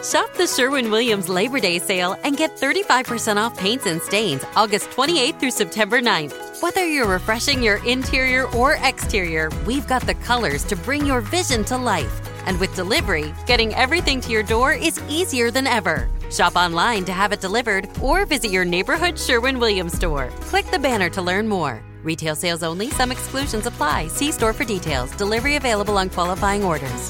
Shop the Sherwin-Williams Labor Day sale and get 35% off paints and stains August 28th through September 9th. Whether you're refreshing your interior or exterior, we've got the colors to bring your vision to life. And with delivery, getting everything to your door is easier than ever. Shop online to have it delivered or visit your neighborhood Sherwin-Williams store. Click the banner to learn more. Retail sales only. Some exclusions apply. See store for details. Delivery available on qualifying orders.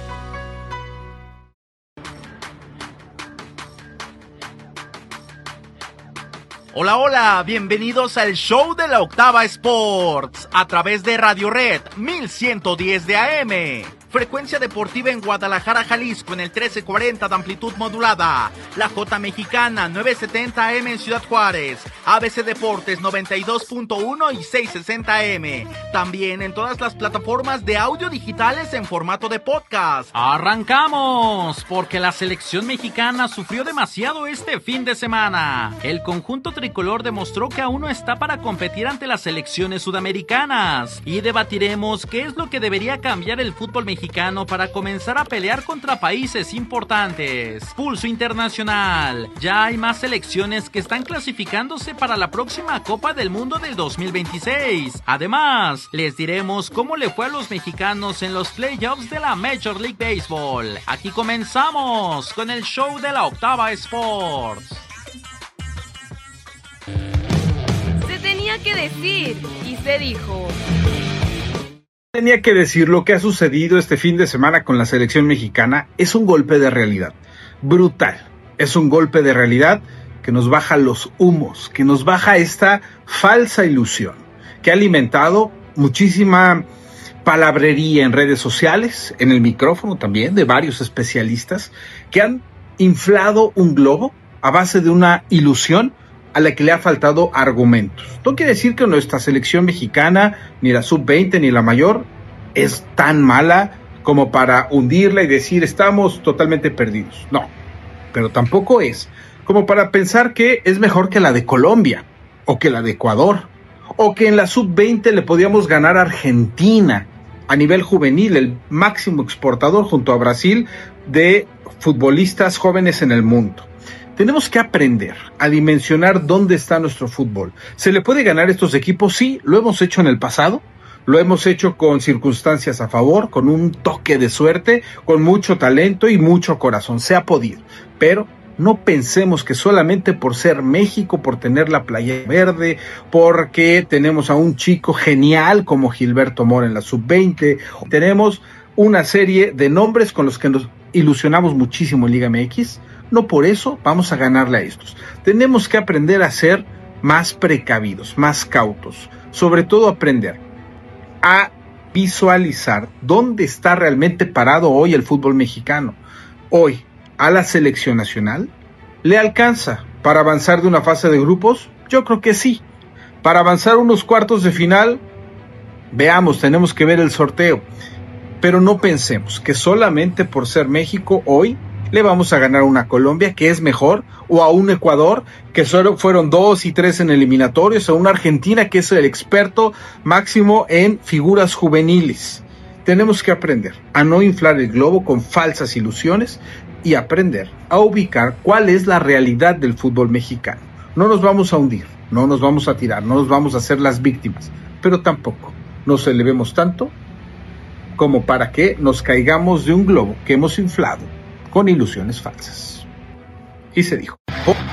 Hola, hola, bienvenidos al show de la Octava Sports a través de Radio Red 1110 de AM. Frecuencia deportiva en Guadalajara, Jalisco en el 1340 de amplitud modulada. La J Mexicana 970 AM en Ciudad Juárez. ABC Deportes 92.1 y 660 AM. También en todas las plataformas de audio digitales en formato de podcast. ¡Arrancamos! Porque la selección mexicana sufrió demasiado este fin de semana. El conjunto tricolor demostró que aún no está para competir ante las selecciones sudamericanas. Y debatiremos qué es lo que debería cambiar el fútbol mexicano para comenzar a pelear contra países importantes. Pulso internacional. Ya hay más selecciones que están clasificándose para la próxima Copa del Mundo del 2026. Además, les diremos cómo le fue a los mexicanos en los playoffs de la Major League Baseball. Aquí comenzamos con el show de la Octava Sports. Se tenía que decir y se dijo. Tenía que decir, lo que ha sucedido este fin de semana con la selección mexicana es un golpe de realidad brutal. Es un golpe de realidad que nos baja los humos, que nos baja esta falsa ilusión, que ha alimentado muchísima palabrería en redes sociales, en el micrófono también de varios especialistas, que han inflado un globo a base de una ilusión a la que le ha faltado argumentos. No quiere decir que nuestra selección mexicana, ni la sub-20 ni la mayor, es tan mala como para hundirla y decir estamos totalmente perdidos. No, pero tampoco es como para pensar que es mejor que la de Colombia, o que la de Ecuador, o que en la sub-20 le podíamos ganar a Argentina a nivel juvenil, el máximo exportador junto a Brasil de futbolistas jóvenes en el mundo. Tenemos que aprender a dimensionar dónde está nuestro fútbol. ¿Se le puede ganar a estos equipos? Sí, lo hemos hecho en el pasado, lo hemos hecho con circunstancias a favor, con un toque de suerte, con mucho talento y mucho corazón. Se ha podido, pero no pensemos que solamente por ser México, por tener la playa verde, porque tenemos a un chico genial como Gilberto Mora en la sub-20, tenemos una serie de nombres con los que nos ilusionamos muchísimo en Liga MX, no por eso vamos a ganarle a estos. Tenemos que aprender a ser más precavidos, más cautos, sobre todo aprender a visualizar dónde está realmente parado hoy el fútbol mexicano. Hoy, a la selección nacional, ¿le alcanza para avanzar de una fase de grupos? Yo creo que sí. Para avanzar unos cuartos de final, veamos, tenemos que ver el sorteo. Pero no pensemos que solamente por ser México hoy le vamos a ganar a una Colombia que es mejor, o a un Ecuador que solo fueron 2 y 3 en eliminatorios, o a una Argentina que es el experto máximo en figuras juveniles. Tenemos que aprender a no inflar el globo con falsas ilusiones y aprender a ubicar cuál es la realidad del fútbol mexicano. No nos vamos a hundir, no nos vamos a tirar, no nos vamos a hacer las víctimas, pero tampoco nos elevemos tanto como para que nos caigamos de un globo que hemos inflado con ilusiones falsas. Y se dijo.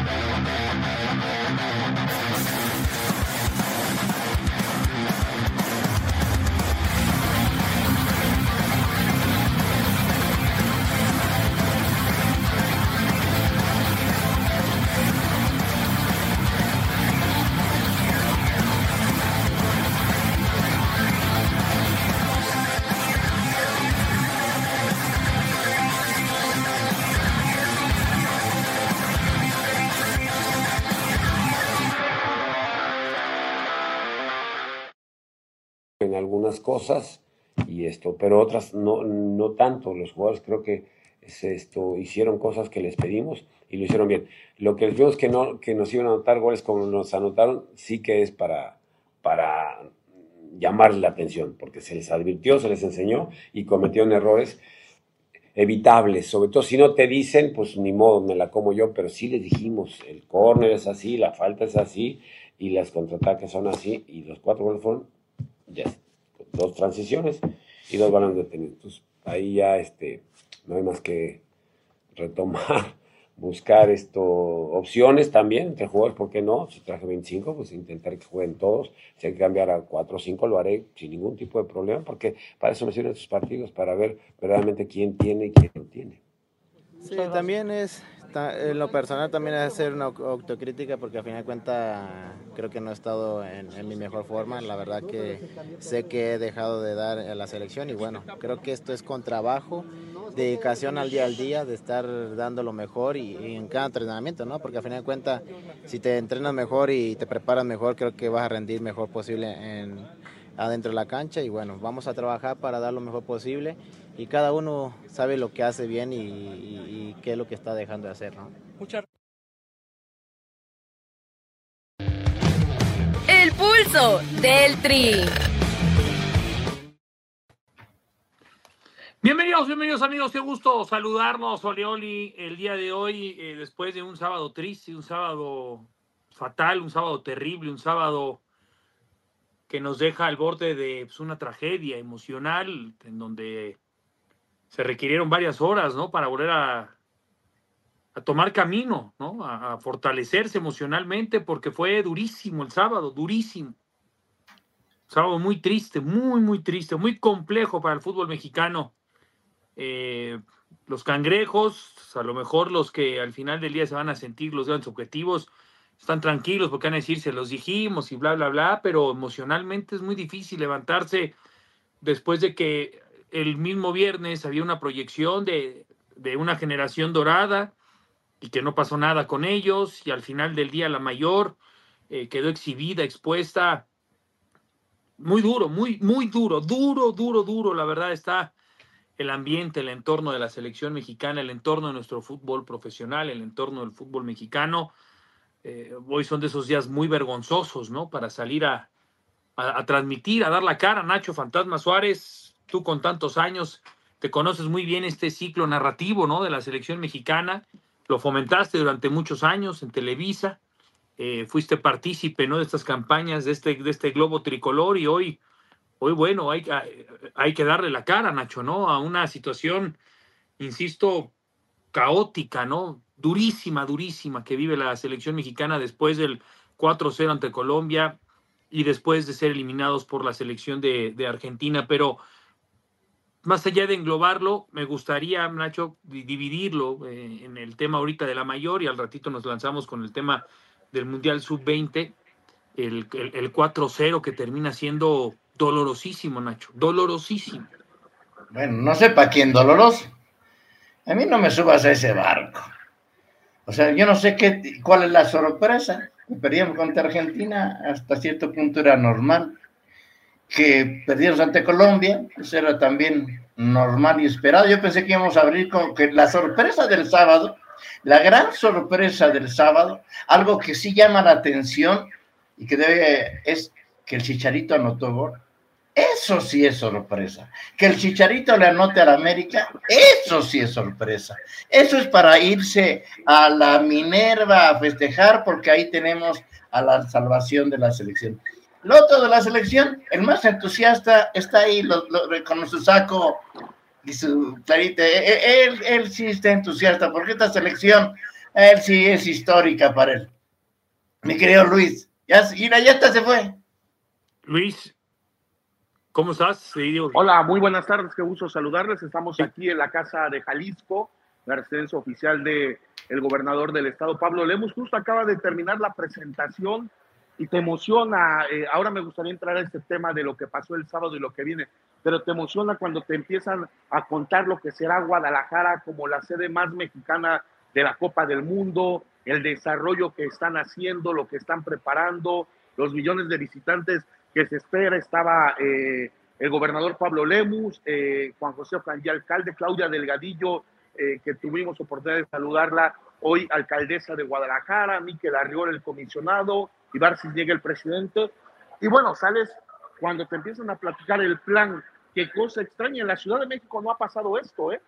En algunas cosas pero otras no tanto. Los jugadores creo que hicieron cosas que les pedimos y lo hicieron bien. Lo que les vimos que nos iban a anotar goles como nos anotaron, sí que es para llamar la atención, porque se les advirtió, se les enseñó y cometieron errores. evitables, sobre todo si no te dicen, pues ni modo, me la como yo, pero sí les dijimos, el córner es así, la falta es así, y las contraataques son así, y los 4 goles fueron, ya, 2 transiciones y 2 balones detenidos. Entonces, ahí ya no hay más que retomar, buscar opciones también entre jugadores, ¿por qué no? Si traje 25, pues intentar que jueguen todos. Si hay que cambiar a 4 o 5, lo haré sin ningún tipo de problema, porque para eso me sirven estos partidos, para ver verdaderamente quién tiene y quién no tiene. Sí, también en lo personal también es hacer una autocrítica, porque a fin de cuentas creo que no he estado en mi mejor forma. La verdad que sé que he dejado de dar a la selección, y bueno, creo que esto es con trabajo, dedicación al día, de estar dando lo mejor y en cada entrenamiento, ¿no? Porque a fin de cuentas, si te entrenas mejor y te preparas mejor, creo que vas a rendir mejor posible adentro de la cancha, y bueno, vamos a trabajar para dar lo mejor posible, y cada uno sabe lo que hace bien y qué es lo que está dejando de hacer, ¿no? El pulso del Tri. Bienvenidos amigos, qué gusto saludarnos, Oli, el día de hoy, después de un sábado triste, un sábado fatal, un sábado terrible, un sábado que nos deja al borde de una tragedia emocional, en donde se requirieron varias horas, ¿no? Para volver a tomar camino, ¿no? A fortalecerse emocionalmente, porque fue durísimo el sábado, durísimo. Sábado muy triste, muy triste, muy complejo para el fútbol mexicano. Los cangrejos, a lo mejor los que al final del día se van a sentir los grandes objetivos, están tranquilos porque van a decir, se los dijimos y bla, bla, bla, pero emocionalmente es muy difícil levantarse después de que el mismo viernes había una proyección de una generación dorada y que no pasó nada con ellos, y al final del día la mayor quedó exhibida, expuesta. Muy duro, muy duro, la verdad está el ambiente, el entorno de la selección mexicana, el entorno de nuestro fútbol profesional, el entorno del fútbol mexicano. Hoy son de esos días muy vergonzosos, ¿no? Para salir a transmitir, a dar la cara. Nacho Fantasma Suárez, tú con tantos años, te conoces muy bien este ciclo narrativo, ¿no? De la selección mexicana. Lo fomentaste durante muchos años en Televisa. Fuiste partícipe, ¿no? De estas campañas, de este globo tricolor, y hoy bueno, hay que darle la cara, Nacho, ¿no? A una situación, insisto, caótica, ¿no? Durísima que vive la selección mexicana después del 4-0 ante Colombia y después de ser eliminados por la selección de Argentina. Pero más allá de englobarlo, me gustaría, Nacho, dividirlo en el tema ahorita de la mayor, y al ratito nos lanzamos con el tema del Mundial Sub-20, el 4-0 que termina siendo dolorosísimo, Nacho, dolorosísimo. Bueno, no sé para quién doloroso. A mí no me subas a ese barco. O sea, yo no sé cuál es la sorpresa. Perdíamos contra Argentina, hasta cierto punto era normal. Que perdimos ante Colombia, eso era también normal y esperado. Yo pensé que íbamos a abrir con que la sorpresa del sábado, la gran sorpresa del sábado, algo que sí llama la atención y que es que el Chicharito anotó gol. Eso sí es sorpresa. Que el Chicharito le anote a la América, eso sí es sorpresa. Eso es para irse a la Minerva a festejar, porque ahí tenemos a la salvación de la selección. Lo otro de la selección, el más entusiasta está ahí con su saco y su clarita. Él sí está entusiasta, porque esta selección, él sí es histórica para él. Mi querido Luis, ya hasta se fue. Luis, ¿cómo estás? Sí, hola, muy buenas tardes, qué gusto saludarles. Estamos aquí en la Casa de Jalisco, la residencia oficial del gobernador del estado, Pablo Lemus. Justo acaba de terminar la presentación y te emociona. Ahora me gustaría entrar a este tema de lo que pasó el sábado y lo que viene, pero te emociona cuando te empiezan a contar lo que será Guadalajara como la sede más mexicana de la Copa del Mundo, el desarrollo que están haciendo, lo que están preparando, los millones de visitantes que se espera. Estaba el gobernador Pablo Lemus, Juan José Ocandía, alcalde, Claudia Delgadillo, que tuvimos oportunidad de saludarla, hoy alcaldesa de Guadalajara, Miquel Arriola, el comisionado, Ibarcis llega el presidente, y bueno, sales cuando te empiezan a platicar el plan. Qué cosa extraña, en la Ciudad de México no ha pasado esto,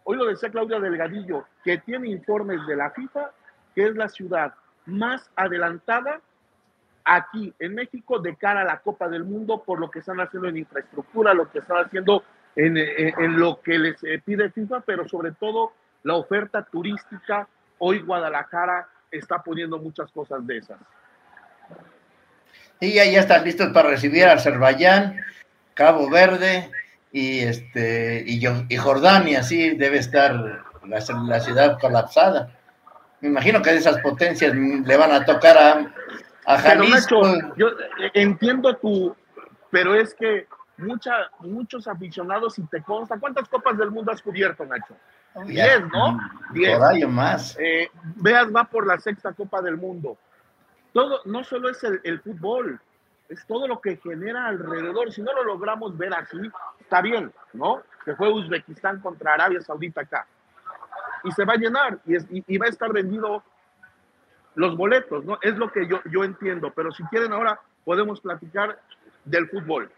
hoy lo decía Claudia Delgadillo, que tiene informes de la FIFA, que es la ciudad más adelantada aquí en México de cara a la Copa del Mundo por lo que están haciendo en infraestructura, lo que están haciendo en lo que les pide FIFA, pero sobre todo la oferta turística. Hoy Guadalajara está poniendo muchas cosas de esas. Y ya están listos para recibir a Azerbaiyán, Cabo Verde y Jordania. Sí, debe estar la ciudad colapsada. Me imagino que de esas potencias le van a tocar a Jalisco. Pero Nacho, yo entiendo pero es que muchos aficionados, y te consta, ¿cuántas Copas del Mundo has cubierto, Nacho? 10, ¿no? 10. Por ahí o más. Veas, va por la 6ª Copa del Mundo. Todo, no solo es el fútbol, es todo lo que genera alrededor. Si no lo logramos ver así, está bien, ¿no? Que fue Uzbekistán contra Arabia Saudita acá. Y se va a llenar, y va a estar vendido los boletos, ¿no? Es lo que yo entiendo, pero si quieren ahora podemos platicar del fútbol.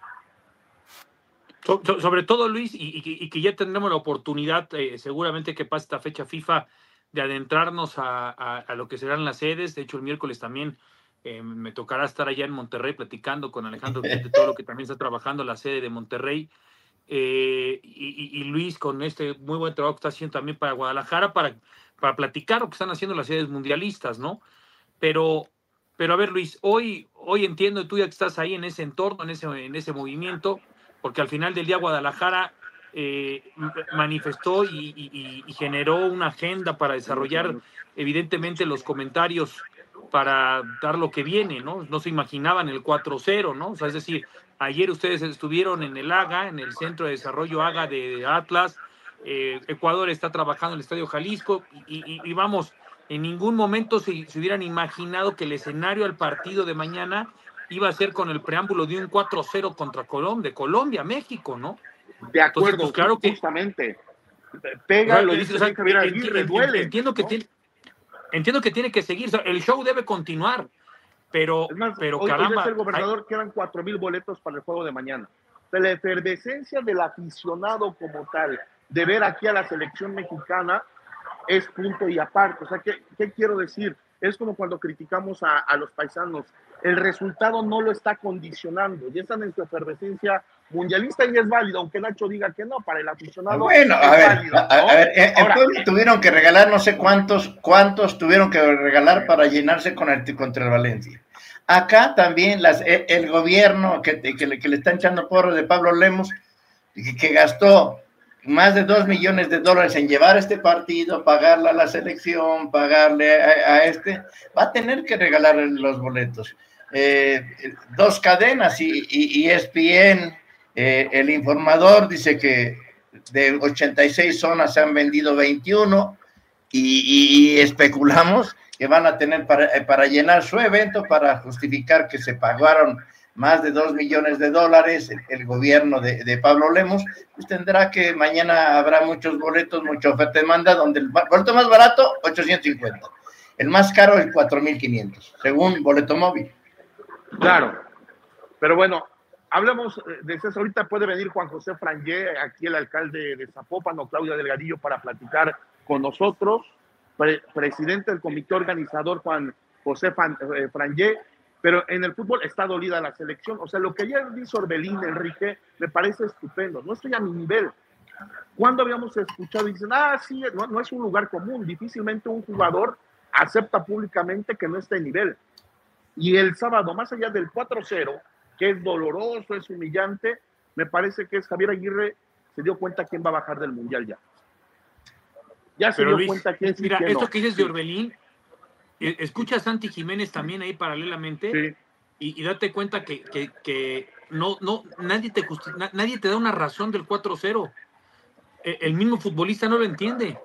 Sobre todo, Luis, y que ya tendremos la oportunidad, seguramente que pase esta fecha FIFA, de adentrarnos a lo que serán las sedes. De hecho, el miércoles también me tocará estar allá en Monterrey platicando con Alejandro de todo lo que también está trabajando la sede de Monterrey. Y Luis, con este muy buen trabajo que está haciendo también para Guadalajara, para platicar lo que están haciendo las sedes mundialistas, ¿no? Pero a ver, Luis, hoy entiendo, tú ya que estás ahí en ese entorno, en ese movimiento, porque al final del día Guadalajara manifestó y generó una agenda para desarrollar evidentemente los comentarios para dar lo que viene, ¿no? No se imaginaban el 4-0, ¿no? O sea, es decir, ayer ustedes estuvieron en el AGA, en el Centro de Desarrollo AGA de Atlas. Ecuador está trabajando en el Estadio Jalisco y vamos, en ningún momento se hubieran imaginado que el escenario al partido de mañana iba a ser con el preámbulo de un 4-0 contra Colombia, México, ¿no? De acuerdo. Entonces, pues, claro que justamente. Pega, lo dice Javier Aguirre, duele. Entiendo que tiene que seguir, o sea, el show debe continuar, pero hoy caramba. Hoy el gobernador quedan 4,000 boletos para el juego de mañana. De la efervescencia del aficionado como tal, de ver aquí a la selección mexicana, es punto y aparte. O sea, ¿qué quiero decir? Es como cuando criticamos a los paisanos. El resultado no lo está condicionando. Ya están en su efervescencia mundialista y es válido, aunque Nacho diga que no, para el aficionado. Bueno, a ver, en Puebla tuvieron que regalar no sé cuántos tuvieron que regalar para llenarse contra el Valencia. Acá también el gobierno que le están echando porros de Pablo Lemos, que gastó más de $2 millones en llevar este partido, pagarle a la selección, pagarle va a tener que regalar los boletos. 2 cadenas y ESPN, el informador dice que de 86 zonas se han vendido 21 y especulamos que van a tener para llenar su evento, para justificar que se pagaron más de $2 millones, el gobierno de Pablo Lemos, pues tendrá que mañana habrá muchos boletos, mucha oferta y demanda, donde el boleto más barato, 850, el más caro, el 4,500, según Boleto Móvil. Claro, pero bueno, hablamos de eso. Ahorita puede venir Juan José Frangé, aquí el alcalde de Zapopan, o Claudia Delgadillo, para platicar con nosotros, presidente del comité organizador Juan José Frangé. Pero en el fútbol está dolida la selección. O sea, lo que ayer dice Orbelín, Enrique, me parece estupendo. No estoy a mi nivel. ¿Cuándo habíamos escuchado? Y dicen, sí, no es un lugar común. Difícilmente un jugador acepta públicamente que no está en nivel. Y el sábado, más allá del 4-0, que es doloroso, es humillante, me parece que Javier Aguirre se dio cuenta quién va a bajar del Mundial ya. Ya se dio cuenta quién sí, mira, quién esto no. que dices de Orbelín, escucha a Santi Jiménez también ahí paralelamente, sí. y date cuenta que no nadie te da una razón del 4-0. El mismo futbolista no lo entiende.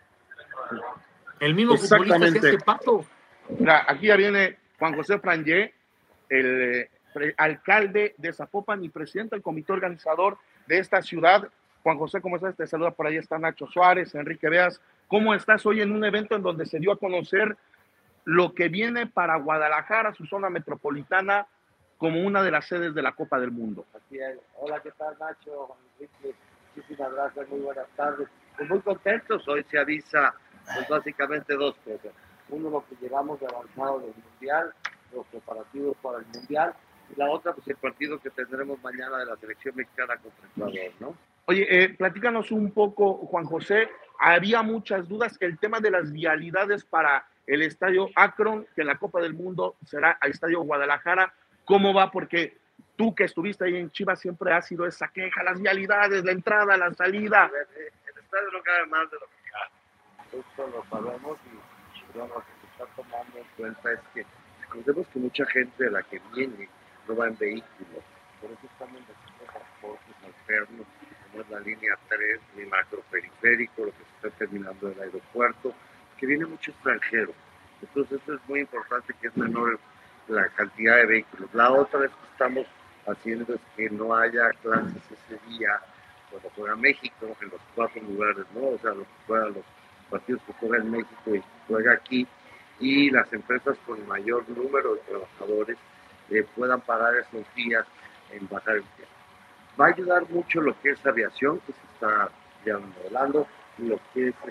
El mismo futbolista es este pato. Mira, aquí ya viene Juan José Frangé, el alcalde de Zapopan y presidente del comité organizador de esta ciudad. Juan José, ¿cómo estás? Te saluda por ahí, está Nacho Suárez, Enrique Veas. ¿Cómo estás hoy en un evento en donde se dio a conocer lo que viene para Guadalajara, su zona metropolitana, como una de las sedes de la Copa del Mundo? Así es. Hola, ¿qué tal, Nacho? Juan Enrique, muchísimas gracias, muy buenas tardes. Pues muy contentos. Hoy se avisa pues básicamente dos cosas. Uno, lo que llegamos de avanzado del Mundial, los preparativos para el Mundial, y la otra, pues el partido que tendremos mañana de la selección mexicana contra Ecuador, ¿no? Oye, platícanos un poco, Juan José. Había muchas dudas que el tema de las vialidades para el Estadio Akron, que en la Copa del Mundo será al Estadio Guadalajara. ¿Cómo va? Porque tú que estuviste ahí en Chivas siempre has sido esa queja, las vialidades, la entrada, la salida. El estadio no cabe más de lo que cabe. Esto lo sabemos y bueno, lo que se está tomando en cuenta es que recordemos que mucha gente de la que viene no va en vehículos. Por eso estamos haciendo transportes alternos, como es la línea 3, mi macroperiférico, lo que se está terminando del aeropuerto, que viene mucho extranjero. Entonces esto es muy importante, que es menor la cantidad de vehículos. La otra vez que estamos haciendo es que no haya clases ese día cuando juega México, en los 4 lugares, ¿no? O sea, los partidos que juega en México y juega aquí, y las empresas con mayor número de trabajadores puedan pagar esos días en bajar el tiempo. Va a ayudar mucho lo que es aviación, que se está ya modelando, y lo que es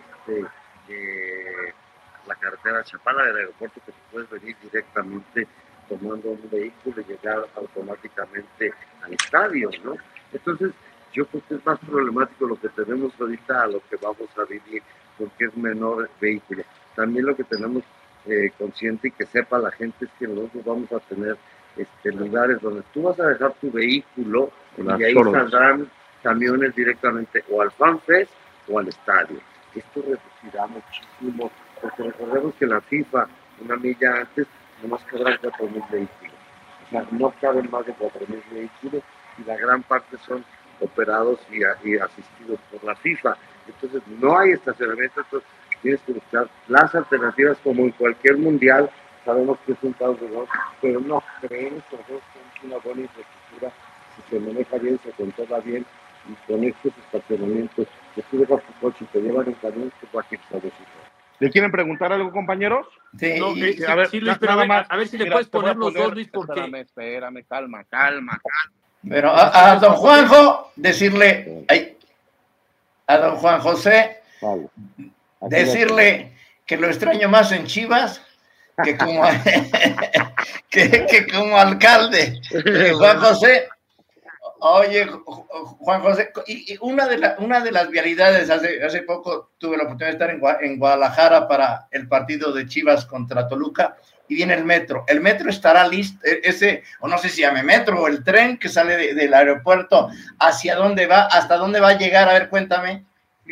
la carretera Chapala del aeropuerto, que puedes venir directamente tomando un vehículo y llegar automáticamente al estadio, ¿no? Entonces, yo creo que es más problemático lo que tenemos ahorita a lo que vamos a vivir, porque es menor el vehículo. También lo que tenemos consciente y que sepa la gente es que nosotros vamos a tener lugares donde tú vas a dejar tu vehículo y ahí saldrán camiones directamente o al FanFest o al estadio. Esto reducirá muchísimo, porque recordemos que la FIFA, una milla antes, nomás cabrán 4,000 vehículos. O sea, no caben más de 4,000 vehículos y la gran parte son operados y asistidos por la FIFA. Entonces no hay estacionamiento, entonces tienes que buscar las alternativas como en cualquier mundial. Sabemos que es un caos de gol, pero no creemos que nosotros tenemos una buena infraestructura, si se maneja bien, se controla bien, y con estos estacionamientos, que tú dejas tu coche y te llevan en camión, pues va a quitar de su coche. ¿Le quieren preguntar algo, compañeros? Sí, No, a ver, sí, Luis, pero a ver si le puedes te voy a poner los dos, Luis, porque... Espérame, calma. Pero a don Juanjo, decirle, a don Juan José, Vale. decirle que lo extraño más en Chivas que como, que como alcalde. Juan José, oye, Juan José, y una de las vialidades, hace poco tuve la oportunidad de estar en Guadalajara para el partido de Chivas contra Toluca, y viene el metro. El metro estará listo, o no sé si llame metro, o el tren que sale del aeropuerto, ¿hacia dónde va? ¿Hasta dónde va a llegar? A ver, cuéntame. Sí,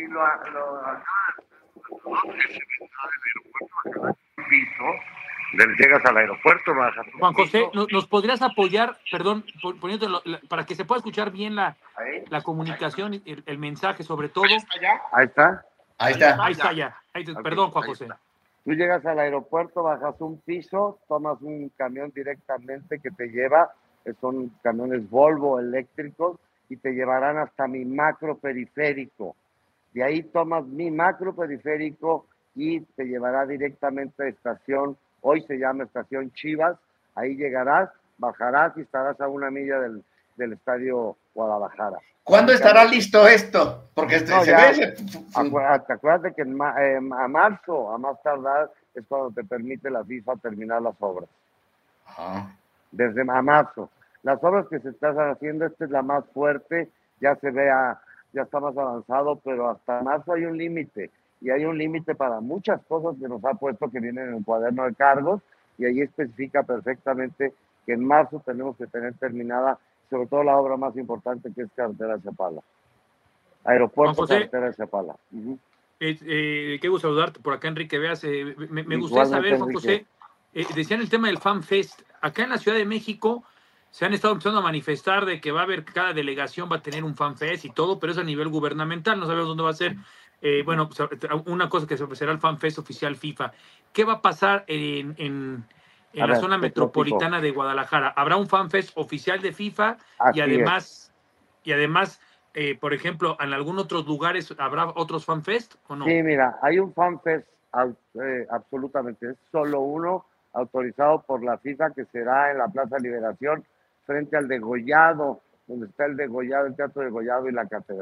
llegas al aeropuerto, bajas. Juan José, ¿nos podrías apoyar, perdón, poniéndolo, para que se pueda escuchar bien la comunicación, el mensaje sobre todo? Ahí está. Ahí está ya. Perdón, Juan José. Tú llegas al aeropuerto, bajas un piso, tomas un camión directamente que te lleva, son camiones Volvo eléctricos, y te llevarán hasta mi macroperiférico. De ahí tomas mi macroperiférico y te llevará directamente a estación, hoy se llama Estación Chivas. Ahí llegarás, bajarás y estarás a 1 milla del Estadio Guadalajara. ¿Cuándo estará listo esto? Porque acuérdate que a marzo, a más tardar, es cuando te permite la FIFA terminar las obras. Desde a marzo. Las obras que se están haciendo, esta es la más fuerte, ya está más avanzado, pero hasta marzo hay un límite. Y hay un límite para muchas cosas que nos ha puesto, que vienen en el cuaderno de cargos, y ahí especifica perfectamente que en marzo tenemos que tener terminada, sobre todo la obra más importante, que es carretera Chapala. Aeropuerto, carretera Chapala. Qué gusto saludarte por acá, Enrique Veas. Me gustaría saber, Juan José, decían el tema del FanFest. Acá en la Ciudad de México se han estado empezando a manifestar de que va a haber, cada delegación va a tener un FanFest y todo, pero es a nivel gubernamental, no sabemos dónde va a ser. Bueno, una cosa que será el FanFest oficial FIFA. ¿Qué va a pasar en la zona metropolitana de Guadalajara? ¿Habrá un FanFest oficial de FIFA? Y además, por ejemplo, en algunos otros lugares habrá otros FanFest o no? Sí, mira, hay un FanFest absolutamente, es solo uno autorizado por la FIFA, que será en la Plaza Liberación, frente al Degollado, donde está el Degollado, el Teatro Degollado y la Catedral.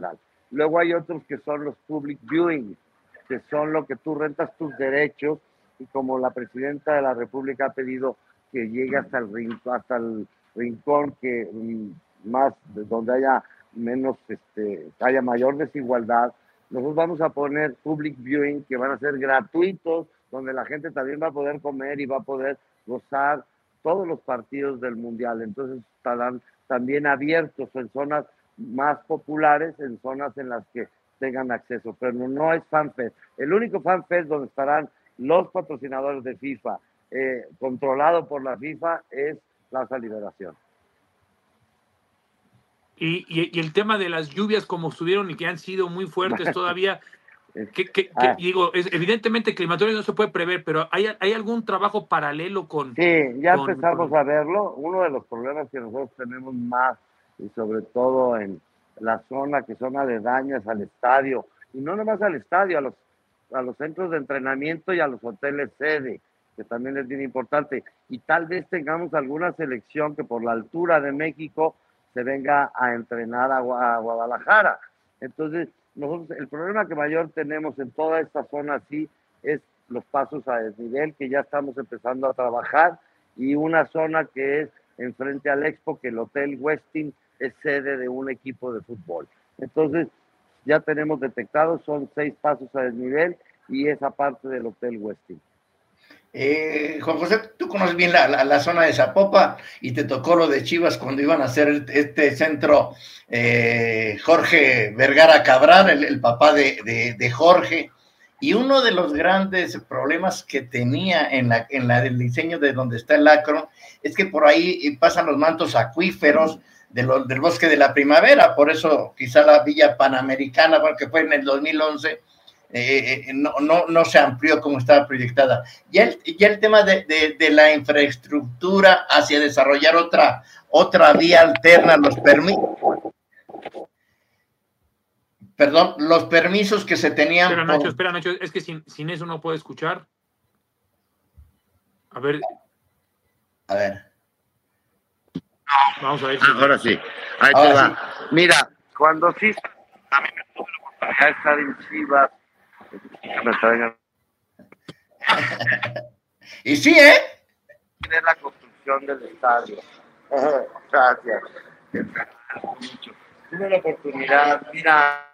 Luego hay otros que son los public viewing, que son lo que tú rentas tus derechos, y como la presidenta de la República ha pedido que llegue hasta el rincón que más, donde haya menos, haya mayor desigualdad, nosotros vamos a poner public viewing que van a ser gratuitos, donde la gente también va a poder comer y va a poder gozar todos los partidos del Mundial. Entonces estarán también abiertos en zonas más populares, en zonas en las que tengan acceso, pero no es FanFest. El único FanFest donde estarán los patrocinadores de FIFA, controlado por la FIFA, es Plaza Liberación. Y el tema de las lluvias como estuvieron y que han sido muy fuertes todavía, evidentemente el climatorio no se puede prever, pero ¿hay algún trabajo paralelo con...? Sí, ya empezamos a verlo. Uno de los problemas que nosotros tenemos más, y sobre todo en la zona que son aledañas al estadio, y no nomás al estadio, a los centros de entrenamiento y a los hoteles sede, que también es bien importante, y tal vez tengamos alguna selección que por la altura de México se venga a entrenar a Guadalajara. Entonces, nosotros el problema que mayor tenemos en toda esta zona sí es los pasos a desnivel, que ya estamos empezando a trabajar, y una zona que es enfrente al Expo, que el Hotel Westin es sede de un equipo de fútbol. Entonces, ya tenemos detectados, son 6 pasos a desnivel y esa parte del Hotel Westin. Juan José, tú conoces bien la zona de Zapopan y te tocó lo de Chivas cuando iban a hacer este centro, Jorge Vergara Cabral, el papá de Jorge, y uno de los grandes problemas que tenía en el diseño de donde está el Akron es que por ahí pasan los mantos acuíferos del Bosque de la Primavera, por eso quizá la Villa Panamericana, que fue en el 2011, no se amplió como estaba proyectada. Ya el tema de la infraestructura hacia desarrollar otra vía alterna, los permisos que se tenían. Espera, Nacho, es que sin eso no puedo escuchar. A ver. Vamos a ver. Ahora sí. Ahí te va. Sí. Mira, cuando sí, a mí me tuve la oportunidad de estar en Chivas. Y sí, de la construcción del estadio. Gracias. Tuve la oportunidad, mira,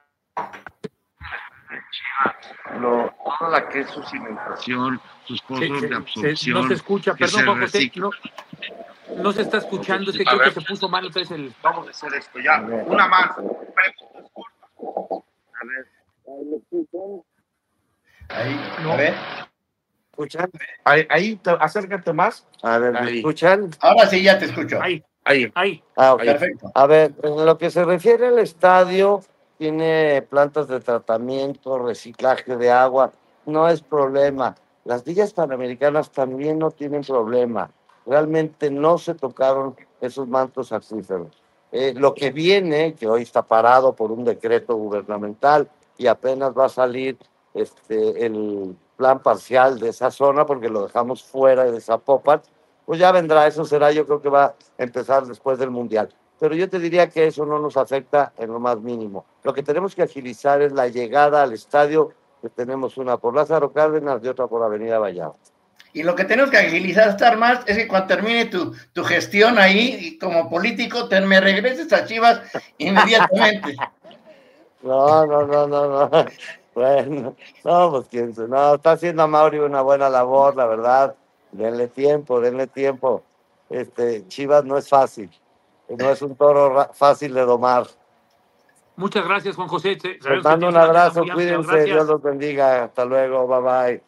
toda la que es su cimentación, sus pozos de absorción. No se escucha, perdón, Juan José, no se está escuchando, es que creo que se puso mal entonces el... Vamos a hacer esto ya, una más. Preguntas cortas. A ver, ¿me escuchan? Ahí, no. A ver. ¿Escuchan? Ahí acércate más. A ver, ¿me escuchan? Ahora sí, ya te escucho. Ahí. Okay. Perfecto. A ver, en lo que se refiere al estadio, tiene plantas de tratamiento, reciclaje de agua, no es problema. Las villas panamericanas también no tienen problema. Realmente no se tocaron esos mantos acuíferos. Lo que viene, que hoy está parado por un decreto gubernamental y apenas va a salir el plan parcial de esa zona porque lo dejamos fuera de Zapopan, pues ya vendrá, eso será, yo creo que va a empezar después del Mundial. Pero yo te diría que eso no nos afecta en lo más mínimo. Lo que tenemos que agilizar es la llegada al estadio, que tenemos una por Lázaro Cárdenas y otra por Avenida Vallarta. Y lo que tenemos que agilizar estar más es que cuando termine tu gestión ahí, y como político, me regreses a Chivas inmediatamente. No. Bueno, no, pues quién sabe. No, está haciendo Amaury una buena labor, la verdad. Denle tiempo. Chivas no es fácil. No es un toro fácil de domar. Muchas gracias, Juan José. Les mando un abrazo, cuídense, gracias. Dios los bendiga. Hasta luego, bye.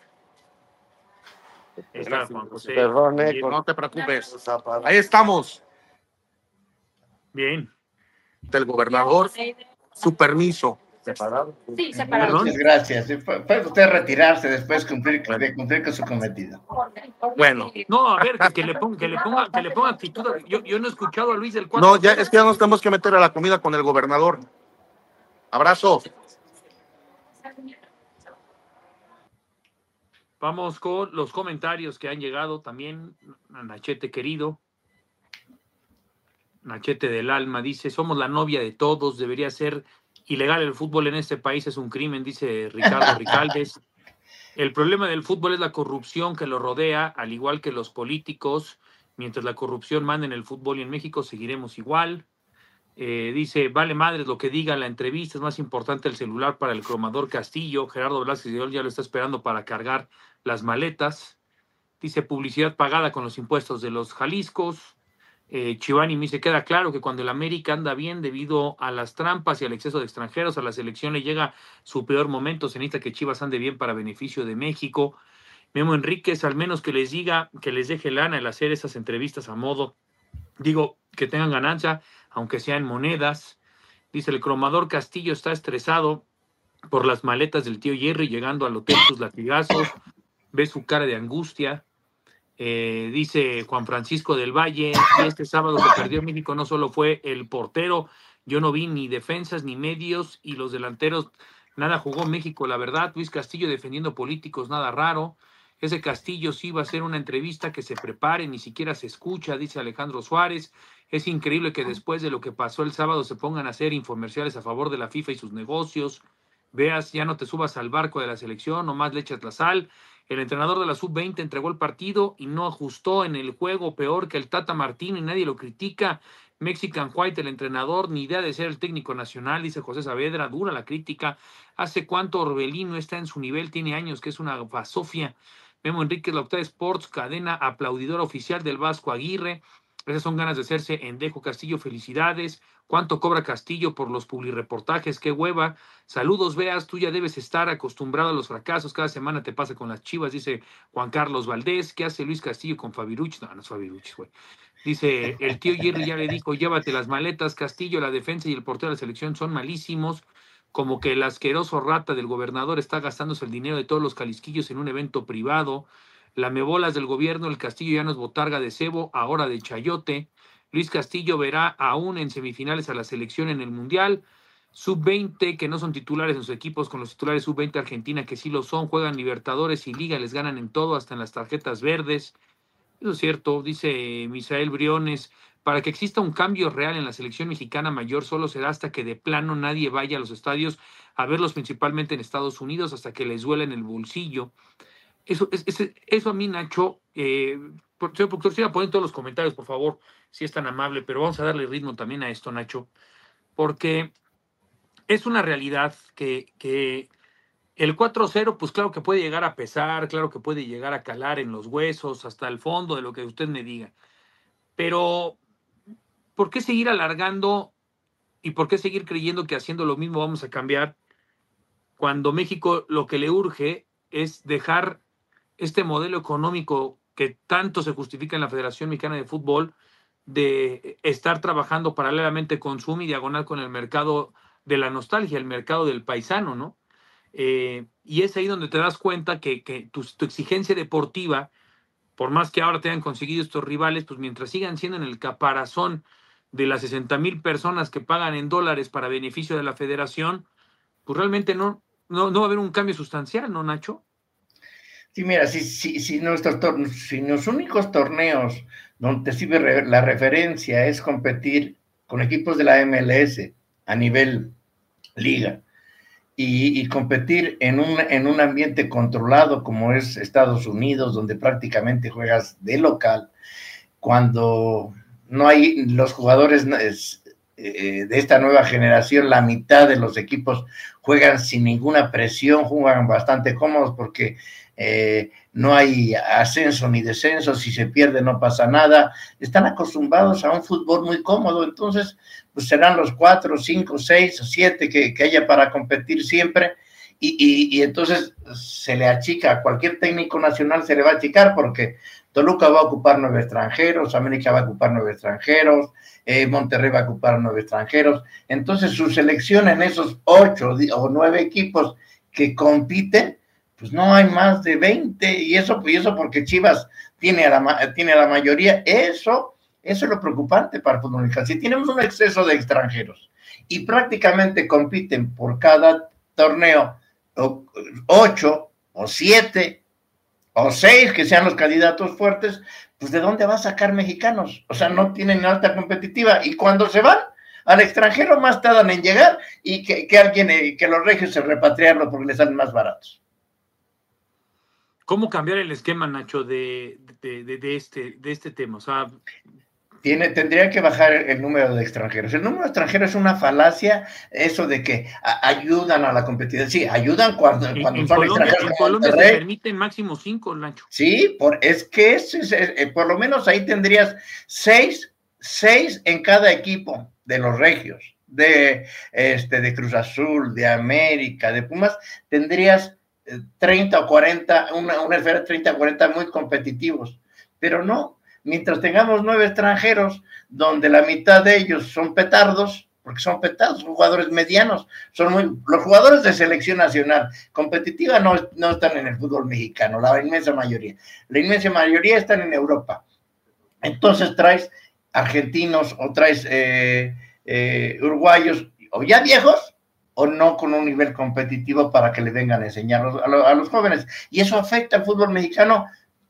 Está Juan José. Perdone, no te preocupes. Ahí estamos. Bien. Del gobernador, su permiso. ¿Separado? Sí, separado. Muchas gracias. Puede usted retirarse después de cumplir con su cometido. Bueno. No, a ver, que le ponga actitud. Yo no he escuchado a Luis del Cuarto. No, ya es que ya nos tenemos que meter a la comida con el gobernador. Abrazo. Vamos con los comentarios que han llegado también. Nachete querido. Nachete del alma dice, somos la novia de todos, debería ser Ilegal el fútbol en este país es un crimen, dice Ricardo Ricaldes. El problema del fútbol es la corrupción que lo rodea, al igual que los políticos. Mientras la corrupción manda en el fútbol y en México seguiremos igual. Dice, vale madres lo que diga en la entrevista, es más importante el celular para el cromador Castillo. Gerardo Velázquez ya lo está esperando para cargar las maletas. Dice, publicidad pagada con los impuestos de los Jaliscos. Chivani me dice, queda claro que cuando el América anda bien debido a las trampas y al exceso de extranjeros, a la selección le llega su peor momento, se necesita que Chivas ande bien para beneficio de México. Memo Enríquez, al menos que les diga, que les deje lana el hacer esas entrevistas a modo, digo, que tengan ganancia, aunque sea en monedas. Dice, el cromador Castillo está estresado por las maletas del tío Jerry llegando al hotel sus latigazos, ve su cara de angustia. Dice Juan Francisco del Valle, y este sábado que perdió México no solo fue el portero, yo no vi ni defensas ni medios y los delanteros, nada jugó México, la verdad. Luis Castillo defendiendo políticos, nada raro. Ese Castillo sí va a hacer una entrevista, que se prepare, ni siquiera se escucha, dice Alejandro Suárez. Es increíble que después de lo que pasó el sábado se pongan a hacer infomerciales a favor de la FIFA y sus negocios. Veas, ya no te subas al barco de la selección, nomás le echas la sal. El entrenador de la Sub-20 entregó el partido y no ajustó en el juego, peor que el Tata Martino, y nadie lo critica. Mexican White, el entrenador, ni idea de ser el técnico nacional, dice José Saavedra, dura la crítica. ¿Hace cuánto Orbelín no está en su nivel? Tiene años que es una basofia. Memo Enríquez, la Octava Sports, cadena aplaudidora oficial del Vasco Aguirre. Esas son ganas de hacerse endejo. Castillo, felicidades. ¿Cuánto cobra Castillo por los publireportajes? ¡Qué hueva! Saludos, Veas, tú ya debes estar acostumbrado a los fracasos. Cada semana te pasa con las Chivas, dice Juan Carlos Valdés. ¿Qué hace Luis Castillo con Fabiruch? No, no es Fabiruch, güey. Dice, el tío Jerry ya le dijo, llévate las maletas. Castillo, la defensa y el portero de la selección son malísimos. Como que el asqueroso rata del gobernador está gastándose el dinero de todos los jalisquillos en un evento privado. Lamebolas del gobierno, el Castillo ya no es botarga de cebo, ahora de chayote. Luis Castillo verá aún en semifinales a la selección en el Mundial. Sub-20 que no son titulares en sus equipos, con los titulares Sub-20 Argentina que sí lo son, juegan Libertadores y Liga, les ganan en todo, hasta en las tarjetas verdes. Eso es cierto, dice Misael Briones. Para que exista un cambio real en la selección mexicana mayor, solo será hasta que de plano nadie vaya a los estadios a verlos, principalmente en Estados Unidos, hasta que les duela en el bolsillo. Eso a mí, Nacho, señor productor, si ponen todos los comentarios, por favor, si es tan amable, pero vamos a darle ritmo también a esto, Nacho, porque es una realidad que el 4-0, pues claro que puede llegar a pesar, claro que puede llegar a calar en los huesos, hasta el fondo de lo que usted me diga, pero ¿por qué seguir alargando y por qué seguir creyendo que haciendo lo mismo vamos a cambiar cuando México lo que le urge es dejar este modelo económico que tanto se justifica en la Federación Mexicana de Fútbol, de estar trabajando paralelamente con Zoom y diagonal con el mercado de la nostalgia, el mercado del paisano, ¿no? Y es ahí donde te das cuenta que tu exigencia deportiva, por más que ahora te hayan conseguido estos rivales, pues mientras sigan siendo en el caparazón de las 60,000 personas que pagan en dólares para beneficio de la federación, pues realmente no va a haber un cambio sustancial, ¿no, Nacho? Sí, mira, si los únicos torneos donde sirve la referencia es competir con equipos de la MLS a nivel liga y competir en un ambiente controlado como es Estados Unidos, donde prácticamente juegas de local, cuando no hay los jugadores de esta nueva generación, la mitad de los equipos juegan sin ninguna presión, juegan bastante cómodos porque no hay ascenso ni descenso, si se pierde no pasa nada, están acostumbrados a un fútbol muy cómodo, entonces pues serán los 4, 5, 6 o 7 que haya para competir siempre, y entonces se le achica, a cualquier técnico nacional se le va a achicar, porque Toluca va a ocupar 9 extranjeros, América va a ocupar 9 extranjeros, Monterrey va a ocupar 9 extranjeros, entonces su selección en esos 8 o 9 equipos que compiten, pues no hay más de 20, y eso porque Chivas tiene a la mayoría. Eso es lo preocupante para el fútbol mexicano. Si tenemos un exceso de extranjeros y prácticamente compiten por cada torneo 8 o 7 o 6 que sean los candidatos fuertes, pues ¿de dónde va a sacar mexicanos? O sea, no tienen alta competitiva, y cuando se van, Al extranjero más tardan en llegar y que alguien, que los regios se repatriarlo porque les salen más baratos. ¿Cómo cambiar el esquema, Nacho, de este tema? O sea, tendría que bajar el número de extranjeros. El número de extranjeros es una falacia, eso de que ayudan a la competitividad. Sí, ayudan cuando son extranjeros. En Colombia se permiten máximo 5, Nacho. Sí, es que por lo menos ahí tendrías 6 en cada equipo de los regios, de Cruz Azul, de América, de Pumas, tendrías 30 o 40, una esfera de 30 o 40 muy competitivos, pero no. Mientras tengamos 9 extranjeros, donde la mitad de ellos son petardos, porque son petardos, son jugadores medianos, los jugadores de selección nacional competitiva no están en el fútbol mexicano, la inmensa mayoría están en Europa. Entonces traes argentinos o traes uruguayos, o ya viejos, o no con un nivel competitivo para que le vengan a enseñar a los jóvenes, y eso afecta al fútbol mexicano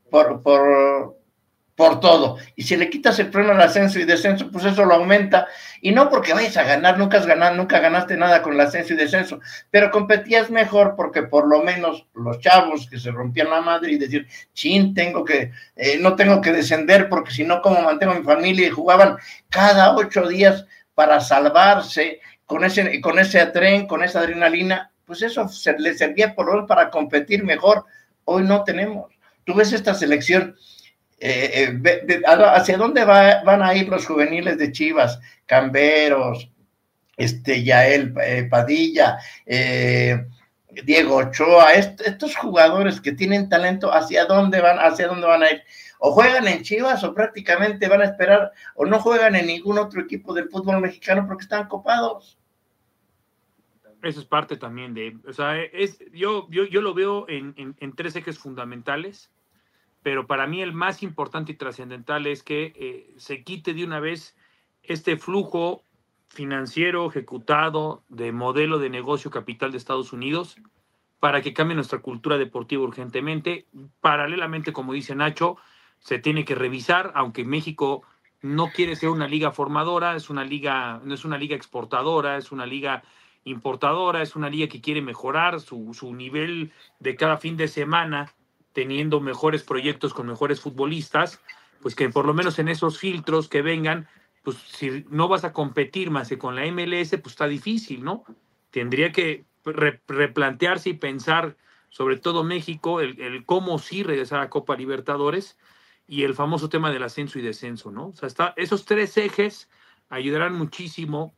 por todo, y si le quitas el premio al ascenso y descenso, pues eso lo aumenta, y no porque vayas a ganar, nunca ganaste nada con el ascenso y descenso, pero competías mejor porque por lo menos los chavos que se rompían la madre y decir, no tengo que descender porque si no, ¿cómo mantengo a mi familia? Y jugaban cada 8 días para salvarse con ese tren, con esa adrenalina, pues eso le servía por lo menos para competir mejor. Hoy no tenemos. Tú ves esta selección, ¿hacia dónde van a ir los juveniles de Chivas? Camberos, Yael Padilla, Diego Ochoa, estos jugadores que tienen talento, ¿hacia dónde van a ir? O juegan en Chivas o prácticamente van a esperar, o no juegan en ningún otro equipo del fútbol mexicano porque están copados. Eso es parte también o sea, yo lo veo en 3 ejes fundamentales, pero para mí el más importante y trascendental es que se quite de una vez este flujo financiero ejecutado de modelo de negocio capital de Estados Unidos para que cambie nuestra cultura deportiva urgentemente. Paralelamente, como dice Nacho, se tiene que revisar, aunque México no quiere ser una liga formadora, no es una liga exportadora, es una liga importadora, es una liga que quiere mejorar su nivel de cada fin de semana, teniendo mejores proyectos con mejores futbolistas, pues que por lo menos en esos filtros que vengan, pues si no vas a competir más que con la MLS, pues está difícil, ¿no? Tendría que replantearse y pensar, sobre todo México, el cómo sí regresar a Copa Libertadores y el famoso tema del ascenso y descenso, ¿no? O sea, esos 3 ejes ayudarán muchísimo,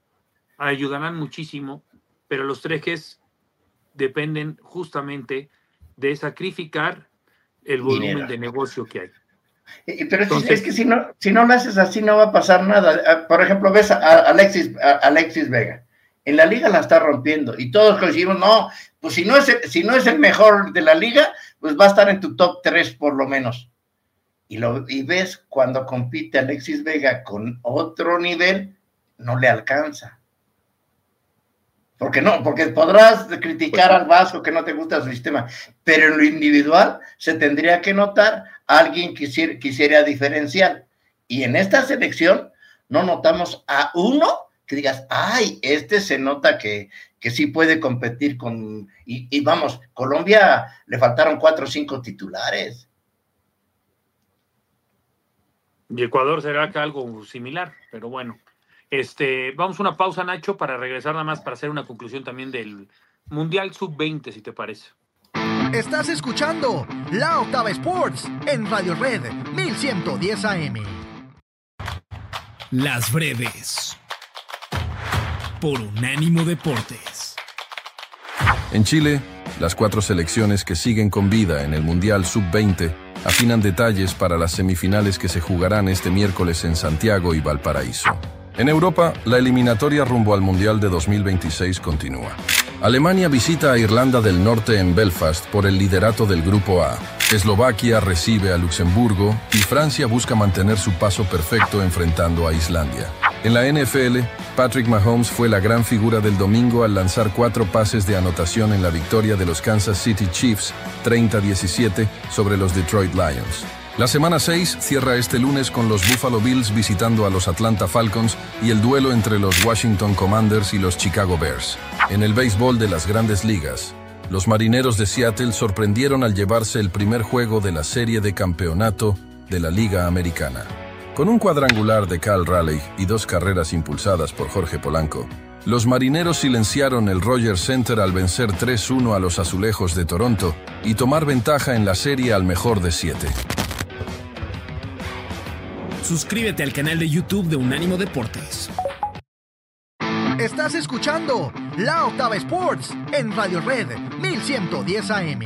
pero los 3 ejes dependen justamente de sacrificar el volumen de negocio que hay. Pero entonces, es que si no lo haces así no va a pasar nada. Por ejemplo, ves a Alexis Vega, en la liga la está rompiendo y todos coincidimos, no, pues si no es el mejor de la liga, pues va a estar en tu top 3 por lo menos. Y ves cuando compite Alexis Vega con otro nivel, no le alcanza. Porque podrás criticar al Vasco que no te gusta su sistema, pero en lo individual se tendría que notar alguien que quisiera diferenciar. Y en esta selección no notamos a uno que digas, ay, se nota que sí puede competir con... Y vamos, Colombia le faltaron 4 o 5 titulares. Y Ecuador será acá algo similar, pero bueno. Vamos a una pausa, Nacho, para regresar nada más para hacer una conclusión también del Mundial Sub-20, si te parece. Estás escuchando La Octava Sports en Radio Red 1110 AM. Las breves. Por Unánimo Deportes. En Chile, las 4 selecciones que siguen con vida en el Mundial Sub-20 afinan detalles para las semifinales que se jugarán este miércoles en Santiago y Valparaíso. En Europa, la eliminatoria rumbo al Mundial de 2026 continúa. Alemania visita a Irlanda del Norte en Belfast por el liderato del Grupo A. Eslovaquia recibe a Luxemburgo y Francia busca mantener su paso perfecto enfrentando a Islandia. En la NFL, Patrick Mahomes fue la gran figura del domingo al lanzar 4 pases de anotación en la victoria de los Kansas City Chiefs 30-17 sobre los Detroit Lions. La semana 6 cierra este lunes con los Buffalo Bills visitando a los Atlanta Falcons y el duelo entre los Washington Commanders y los Chicago Bears. En el béisbol de las Grandes Ligas, los Marineros de Seattle sorprendieron al llevarse el primer juego de la serie de campeonato de la Liga Americana. Con un cuadrangular de Cal Raleigh y 2 carreras impulsadas por Jorge Polanco, los Marineros silenciaron el Rogers Center al vencer 3-1 a los Azulejos de Toronto y tomar ventaja en la serie al mejor de 7. Suscríbete al canal de YouTube de Unánimo Deportes. Estás escuchando La Octava Sports en Radio Red 1110 AM.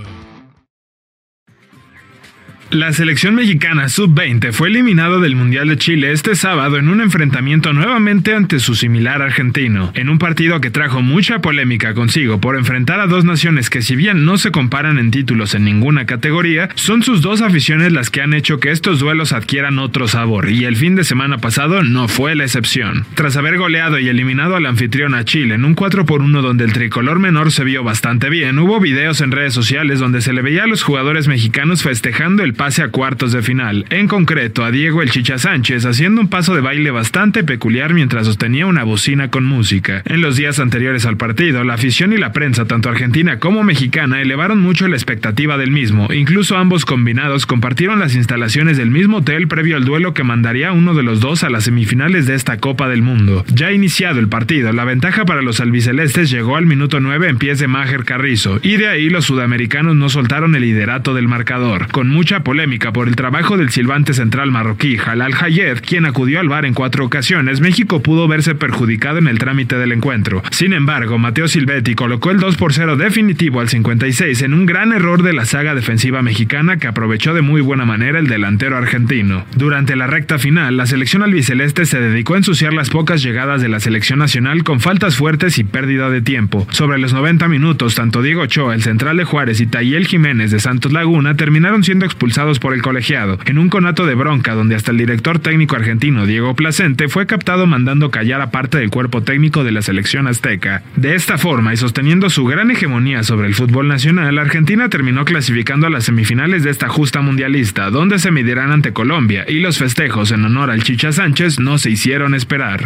La selección mexicana sub-20 fue eliminado del Mundial de Chile este sábado en un enfrentamiento nuevamente ante su similar argentino, en un partido que trajo mucha polémica consigo por enfrentar a dos naciones que, si bien no se comparan en títulos en ninguna categoría, son sus dos aficiones las que han hecho que estos duelos adquieran otro sabor, y el fin de semana pasado no fue la excepción. Tras haber goleado y eliminado al anfitrión a Chile en un 4-1 donde el tricolor menor se vio bastante bien, hubo videos en redes sociales donde se le veía a los jugadores mexicanos festejando el pase a cuartos de final, en concreto a Diego el Chicha Sánchez haciendo un paso de baile bastante peculiar mientras sostenía una bocina con música. En los días anteriores al partido, la afición y la prensa, tanto argentina como mexicana, elevaron mucho la expectativa del mismo, incluso ambos combinados compartieron las instalaciones del mismo hotel previo al duelo que mandaría a uno de los dos a las semifinales de esta Copa del Mundo. Ya iniciado el partido, la ventaja para los albicelestes llegó al minuto 9 en pies de Máger Carrizo, y de ahí los sudamericanos no soltaron el liderato del marcador, con mucha polémica por el trabajo del silbante central marroquí Jalal Hayed, quien acudió al VAR en 4 ocasiones. México pudo verse perjudicado en el trámite del encuentro. Sin embargo, Mateo Silvetti colocó el 2-0 definitivo al 56 en un gran error de la saga defensiva mexicana que aprovechó de muy buena manera el delantero argentino. Durante la recta final, la selección albiceleste se dedicó a ensuciar las pocas llegadas de la selección nacional con faltas fuertes y pérdida de tiempo. Sobre los 90 minutos, tanto Diego Ochoa, el central de Juárez, y Tayel Jiménez de Santos Laguna terminaron siendo expulsados por el colegiado, en un conato de bronca donde hasta el director técnico argentino Diego Placente fue captado mandando callar a parte del cuerpo técnico de la selección azteca. De esta forma, y sosteniendo su gran hegemonía sobre el fútbol nacional, Argentina terminó clasificando a las semifinales de esta justa mundialista, donde se medirán ante Colombia, y los festejos en honor al Chicha Sánchez no se hicieron esperar.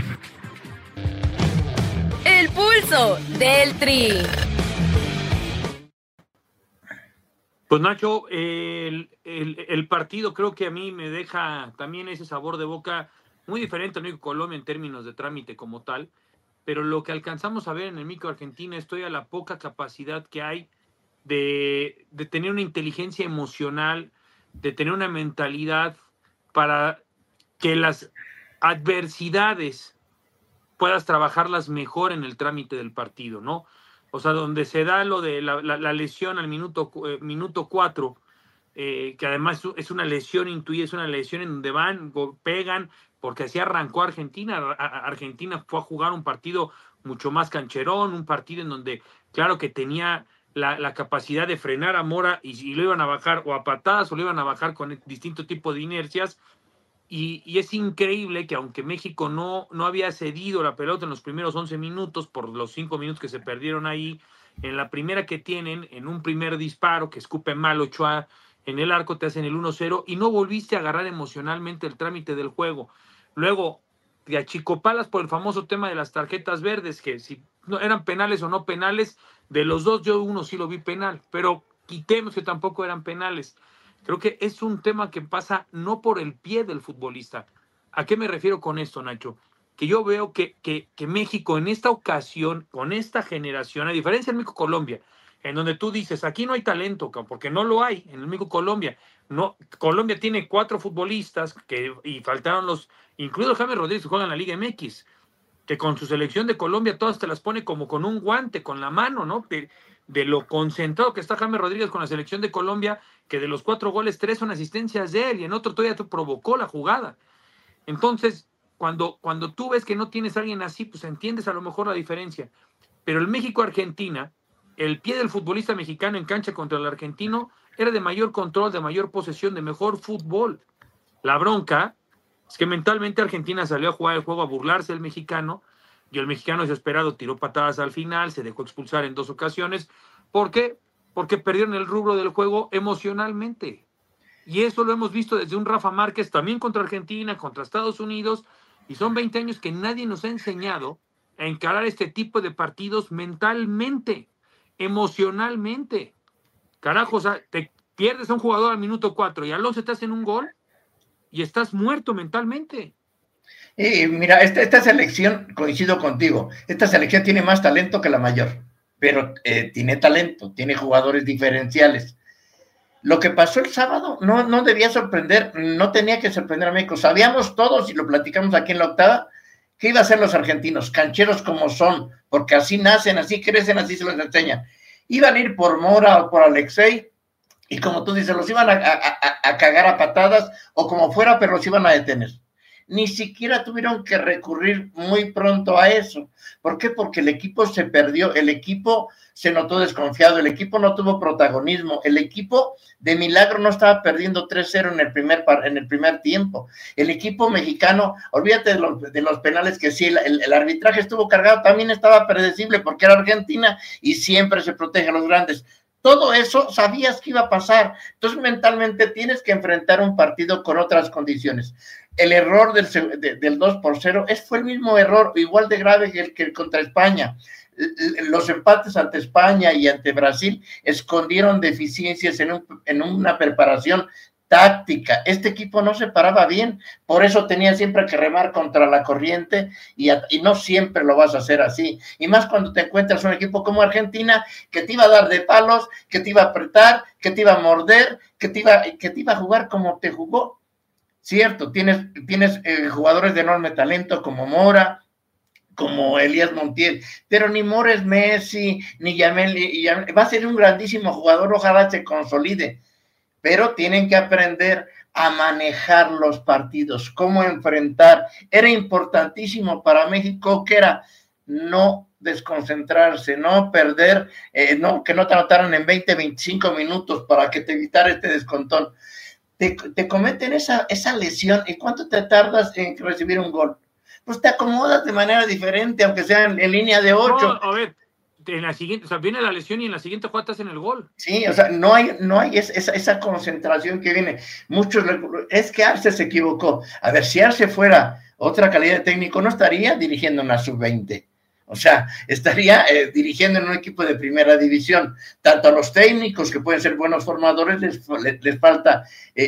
El pulso del Tri. Pues Nacho, el partido creo que a mí me deja también ese sabor de boca muy diferente al México-Colombia en términos de trámite como tal, pero lo que alcanzamos a ver en el México-Argentina estoy a la poca capacidad que hay de tener una inteligencia emocional, de tener una mentalidad para que las adversidades puedas trabajarlas mejor en el trámite del partido, ¿no? O sea, donde se da lo de la lesión al minuto 4, que además es una lesión intuida, es una lesión en donde pegan, porque así arrancó Argentina. Argentina fue a jugar un partido mucho más cancherón, un partido en donde, claro que tenía la capacidad de frenar a Mora y lo iban a bajar o a patadas o lo iban a bajar con distinto tipo de inercias. Y es increíble que aunque México no había cedido la pelota en los primeros 11 minutos por los 5 minutos que se perdieron ahí, en la primera que tienen, en un primer disparo que escupe mal Ochoa en el arco, te hacen el 1-0 y no volviste a agarrar emocionalmente el trámite del juego. Luego te achicopalas por el famoso tema de las tarjetas verdes, que si no eran penales o no penales, de los dos yo uno sí lo vi penal, pero quitemos que tampoco eran penales. Creo que es un tema que pasa no por el pie del futbolista. ¿A qué me refiero con esto, Nacho? Que yo veo que México en esta ocasión, con esta generación, a diferencia del México-Colombia, en donde tú dices, aquí no hay talento, porque no lo hay en el México-Colombia. No, Colombia tiene 4 futbolistas y faltaron incluido James Rodríguez, que juega en la Liga MX, que con su selección de Colombia todas te las pone como con un guante, con la mano, ¿no? De lo concentrado que está James Rodríguez con la selección de Colombia, que de los 4 goles, 3 son asistencias de él, y en otro todavía te provocó la jugada. Entonces, cuando tú ves que no tienes a alguien así, pues entiendes a lo mejor la diferencia. Pero el México-Argentina, el pie del futbolista mexicano en cancha contra el argentino era de mayor control, de mayor posesión, de mejor fútbol. La bronca es que mentalmente Argentina salió a jugar el juego, a burlarse del mexicano, y el mexicano desesperado tiró patadas al final, se dejó expulsar en 2 ocasiones. ¿Por qué? Porque perdieron el rubro del juego emocionalmente. Y eso lo hemos visto desde un Rafa Márquez, también contra Argentina, contra Estados Unidos, y son 20 años que nadie nos ha enseñado a encarar este tipo de partidos mentalmente, emocionalmente. Carajo, o sea, te pierdes a un jugador al minuto 4 y al 11 te hacen un gol y estás muerto mentalmente. Mira, esta selección, coincido contigo, esta selección tiene más talento que la mayor, pero tiene talento, tiene jugadores diferenciales. Lo que pasó el sábado no debía sorprender, no tenía que sorprender a México. Sabíamos todos, y lo platicamos aquí en la octava, que iba a ser los argentinos, cancheros como son, porque así nacen, así crecen, así se los enseñan. Iban a ir por Mora o por Alexei, y como tú dices, los iban a cagar a patadas, o como fuera, pero los iban a detener. Ni siquiera tuvieron que recurrir muy pronto a eso. ¿Por qué? Porque el equipo se perdió, el equipo se notó desconfiado, el equipo no tuvo protagonismo, el equipo de milagro no estaba perdiendo 3-0 en el primer tiempo. El equipo mexicano, olvídate de los penales, que sí, el arbitraje estuvo cargado, también estaba predecible porque era Argentina y siempre se protege a los grandes. Todo eso sabías que iba a pasar. Entonces, mentalmente tienes que enfrentar un partido con otras condiciones. El error del 2-0 fue el mismo error, igual de grave que el contra España. Los empates ante España y ante Brasil escondieron deficiencias en una preparación táctica. Este equipo no se paraba bien, por eso tenía siempre que remar contra la corriente y no siempre lo vas a hacer así. Y más cuando te encuentras un equipo como Argentina que te iba a dar de palos, que te iba a apretar, que te iba a morder, que te iba a jugar como te jugó. Cierto, tienes jugadores de enorme talento como Mora, como Elías Montiel, pero ni Mora es Messi, ni Yamel, va a ser un grandísimo jugador, ojalá se consolide, pero tienen que aprender a manejar los partidos, cómo enfrentar. Era importantísimo para México que era no desconcentrarse, no perder, que no te anotaran en 20, 25 minutos para que te evitara este descontón. Te cometen esa lesión, ¿y cuánto te tardas en recibir un gol? Pues te acomodas de manera diferente, aunque sea en línea de 8. No, a ver, en la siguiente, o sea, viene la lesión y en la siguiente jugada estás en el gol. Sí, o sea, no hay esa concentración que viene. Es que Arce se equivocó. A ver, si Arce fuera otra calidad de técnico, no estaría dirigiendo una sub-20. O sea, estaría dirigiendo en un equipo de primera división. Tanto a los técnicos, que pueden ser buenos formadores, les falta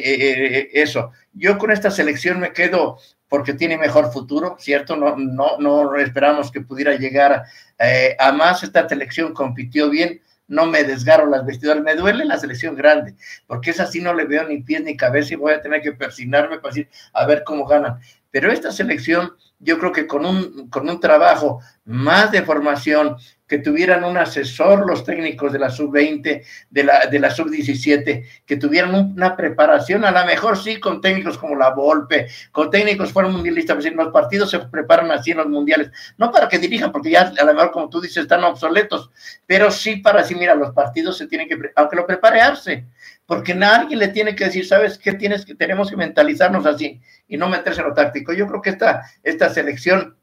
eso. Yo con esta selección me quedo porque tiene mejor futuro, ¿cierto? No esperamos que pudiera llegar a más. Esta selección compitió bien, no me desgarro las vestiduras, me duele la selección grande, porque esa sí no le veo ni pies ni cabeza y voy a tener que persignarme para decir, a ver cómo ganan. Pero esta selección, yo creo que con un trabajo más de formación, que tuvieran un asesor los técnicos de la sub-20, de la sub-17, que tuvieran una preparación, a lo mejor sí con técnicos como la Volpe, con técnicos fuera mundialistas, pues los partidos se preparan así en los mundiales, no para que dirijan, porque ya a lo mejor, como tú dices, están obsoletos, pero sí para decir, mira, los partidos se tienen que, aunque lo prepare Arce, porque nadie le tiene que decir, ¿sabes qué? Tenemos que mentalizarnos así y no meterse en lo táctico. Yo creo que esta selección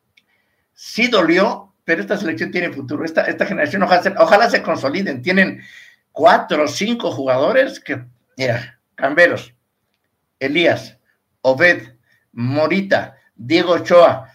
sí dolió, pero esta selección tiene futuro. Esta generación ojalá se consoliden. Tienen 4 o 5 jugadores que, mira, Camberos, Elías, Obed, Morita, Diego Ochoa,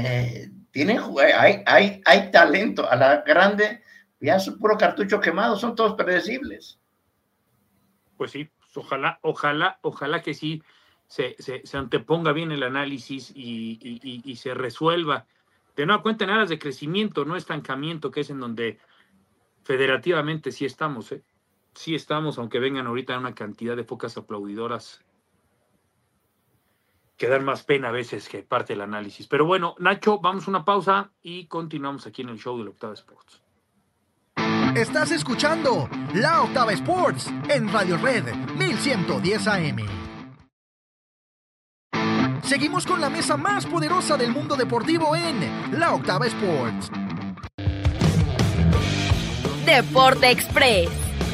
hay talento. A la grande, ya es puro cartucho quemado, son todos predecibles. Pues sí, ojalá que sí se anteponga bien el análisis y se resuelva. De nueva cuenta, en aras de crecimiento, no estancamiento, que es en donde federativamente sí estamos, sí estamos, aunque vengan ahorita una cantidad de pocas aplaudidoras que dan más pena a veces que parte del análisis. Pero bueno, Nacho, vamos a una pausa y continuamos aquí en el show de la Octava Sports. Estás escuchando La Octava Sports en Radio Red 1110 AM. Seguimos con la mesa más poderosa del mundo deportivo en La Octava Sports. Deporte Express.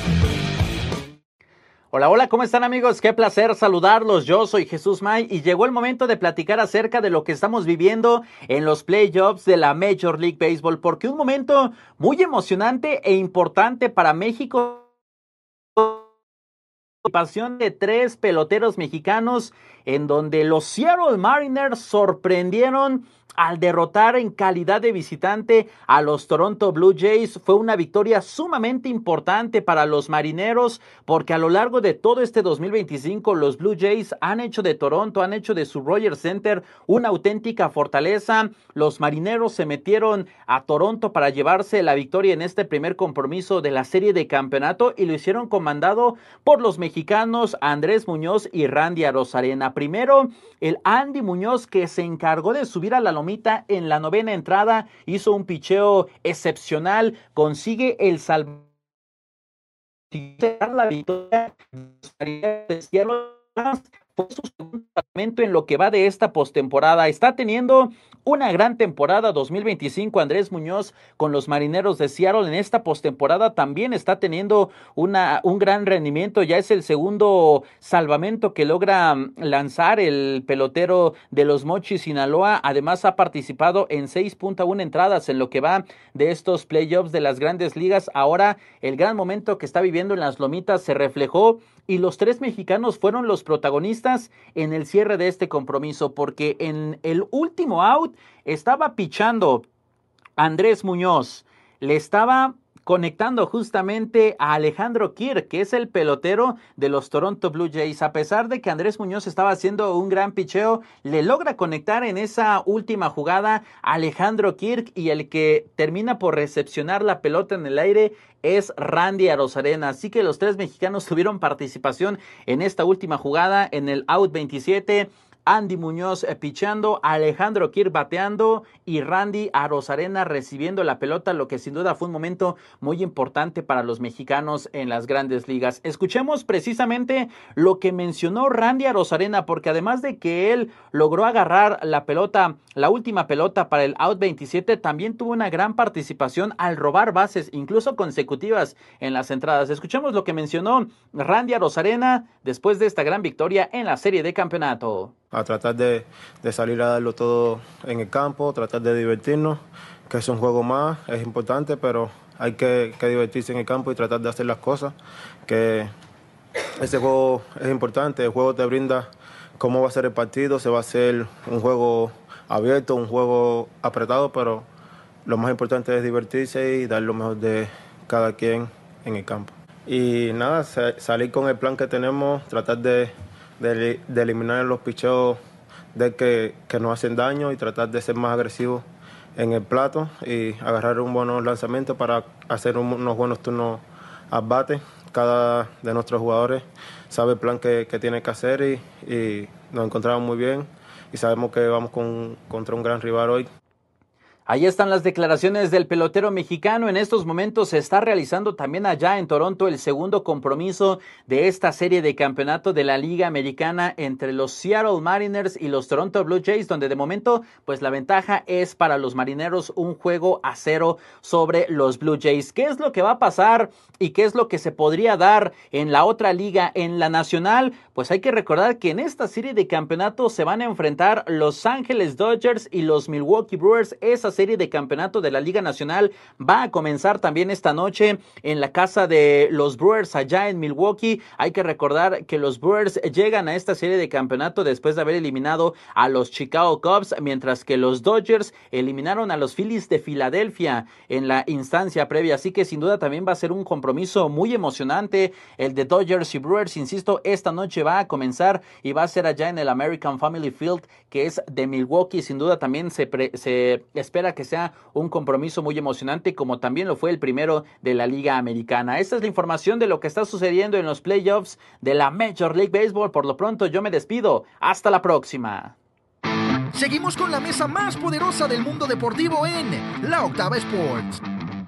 Hola, ¿cómo están, amigos? Qué placer saludarlos. Yo soy Jesús May y llegó el momento de platicar acerca de lo que estamos viviendo en los playoffs de la Major League Baseball, porque un momento muy emocionante e importante para México participación de 3 peloteros mexicanos en donde los Seattle Mariners sorprendieron al derrotar en calidad de visitante a los Toronto Blue Jays. Fue una victoria sumamente importante para los marineros porque a lo largo de todo este 2025 los Blue Jays han hecho de Toronto, han hecho de su Rogers Center una auténtica fortaleza. Los marineros se metieron a Toronto para llevarse la victoria en este primer compromiso de la serie de campeonato y lo hicieron comandado por los mexicanos Andrés Muñoz y Randy Arozarena. Primero, el Andy Muñoz, que se encargó de subir a la lomita en la 9ª entrada, hizo un picheo excepcional, consigue el salvamento, la victoria fue su segundo salvamento en lo que va de esta postemporada. Está teniendo una gran temporada 2025 Andrés Muñoz con los Marineros de Seattle. En esta postemporada también está teniendo un gran rendimiento. Ya es el segundo salvamento que logra lanzar el pelotero de los Mochis, Sinaloa. Además ha participado en 6.1 entradas en lo que va de estos playoffs de las Grandes Ligas. Ahora el gran momento que está viviendo en las Lomitas se reflejó y los 3 mexicanos fueron los protagonistas en el cierre de este compromiso, porque en el último out estaba pichando Andrés Muñoz, le estaba conectando justamente a Alejandro Kirk, que es el pelotero de los Toronto Blue Jays. A pesar de que Andrés Muñoz estaba haciendo un gran picheo, le logra conectar en esa última jugada a Alejandro Kirk, y el que termina por recepcionar la pelota en el aire es Randy Arozarena. Así que los 3 mexicanos tuvieron participación en esta última jugada. En el out 27, Andy Muñoz pichando, Alejandro Kirk bateando y Randy Arozarena recibiendo la pelota, lo que sin duda fue un momento muy importante para los mexicanos en las Grandes Ligas. Escuchemos precisamente lo que mencionó Randy Arozarena, porque además de que él logró agarrar la pelota, la última pelota para el out 27, también tuvo una gran participación al robar bases, incluso consecutivas en las entradas. Escuchemos lo que mencionó Randy Arozarena después de esta gran victoria en la serie de campeonato. A tratar de salir a darlo todo en el campo, tratar de divertirnos, que es un juego más, es importante, pero hay que divertirse en el campo y tratar de hacer las cosas, que este juego es importante. El juego te brinda cómo va a ser el partido, se va a hacer un juego abierto, un juego apretado, pero lo más importante es divertirse y dar lo mejor de cada quien en el campo. Y nada, salir con el plan que tenemos, tratar de eliminar los picheos que nos hacen daño y tratar de ser más agresivos en el plato y agarrar un buen lanzamiento para hacer unos buenos turnos al bate. Cada de nuestros jugadores sabe el plan que tiene que hacer y nos encontramos muy bien y sabemos que vamos contra un gran rival hoy. Ahí están las declaraciones del pelotero mexicano. En estos momentos se está realizando también allá en Toronto el segundo compromiso de esta serie de campeonato de la Liga Americana entre los Seattle Mariners y los Toronto Blue Jays, donde de momento pues la ventaja es para los marineros, 1-0 sobre los Blue Jays. ¿Qué es lo que va a pasar y qué es lo que se podría dar en la otra liga, en la nacional? Pues hay que recordar que en esta serie de campeonato se van a enfrentar Los Ángeles Dodgers y los Milwaukee Brewers. Esa serie de campeonato de la Liga Nacional va a comenzar también esta noche en la casa de los Brewers allá en Milwaukee. Hay que recordar que los Brewers llegan a esta serie de campeonato después de haber eliminado a los Chicago Cubs, mientras que los Dodgers eliminaron a los Phillies de Filadelfia en la instancia previa. Así que sin duda también va a ser un compromiso muy emocionante el de Dodgers y Brewers. Insisto, esta noche va a comenzar y va a ser allá en el American Family Field, que es de Milwaukee. Sin duda también se espera que sea un compromiso muy emocionante, como también lo fue el primero de la Liga Americana. Esta es la información de lo que está sucediendo en los playoffs de la Major League Baseball. Por lo pronto yo me despido. Hasta la próxima. Seguimos con la mesa más poderosa del mundo deportivo en La Octava Sports.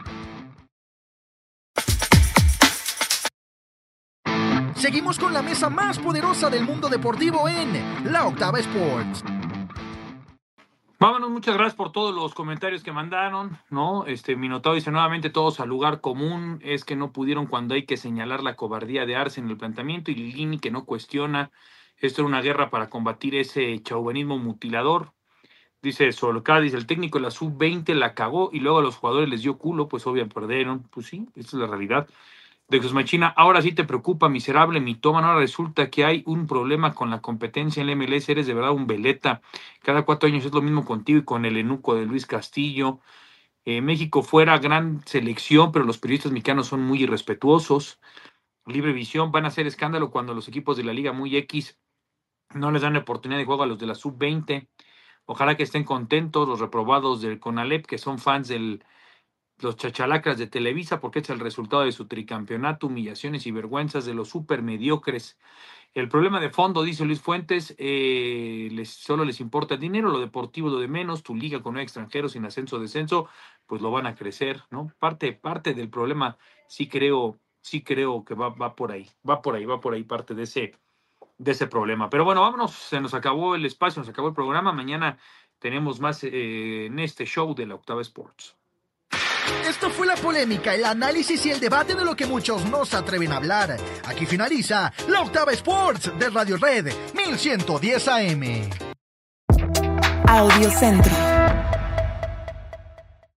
Seguimos con la mesa más poderosa del mundo deportivo en La Octava Sports. Vámonos, muchas gracias por todos los comentarios que mandaron, ¿no? Minotauro dice nuevamente todos al lugar común, es que no pudieron cuando hay que señalar la cobardía de Arce en el planteamiento, y Lilini que no cuestiona, esto era una guerra para combatir ese chauvinismo mutilador. Dice Solca, dice el técnico de la sub-20 la cagó y luego a los jugadores les dio culo, pues obvio perdieron, pues sí, esa es la realidad. de Jesús Machina, ahora sí te preocupa, miserable mitómano, ahora resulta que hay un problema con la competencia en el MLS, eres de verdad un veleta, cada 4 años es lo mismo contigo y con el enuco de Luis Castillo. México fuera gran selección, pero los periodistas mexicanos son muy irrespetuosos. Libre Visión, van a hacer escándalo cuando los equipos de la Liga Muy X no les dan oportunidad de juego a los de la Sub-20. Ojalá que estén contentos los reprobados del CONALEP, que son fans de los chachalacras de Televisa, porque es el resultado de su tricampeonato, humillaciones y vergüenzas de los súper mediocres. El problema de fondo, dice Luis Fuentes, solo les importa el dinero, lo deportivo lo de menos, tu liga con 9 extranjeros sin ascenso o descenso, pues lo van a crecer, ¿no? Parte del problema, sí creo que va por ahí parte de ese problema. Pero bueno, vámonos, se nos acabó el espacio, nos acabó el programa. Mañana tenemos más en este show de la Octava Sports. Esto fue la polémica, el análisis y el debate de lo que muchos no se atreven a hablar. Aquí finaliza la Octava Sports de Radio Red 1110 AM. Audio Centro.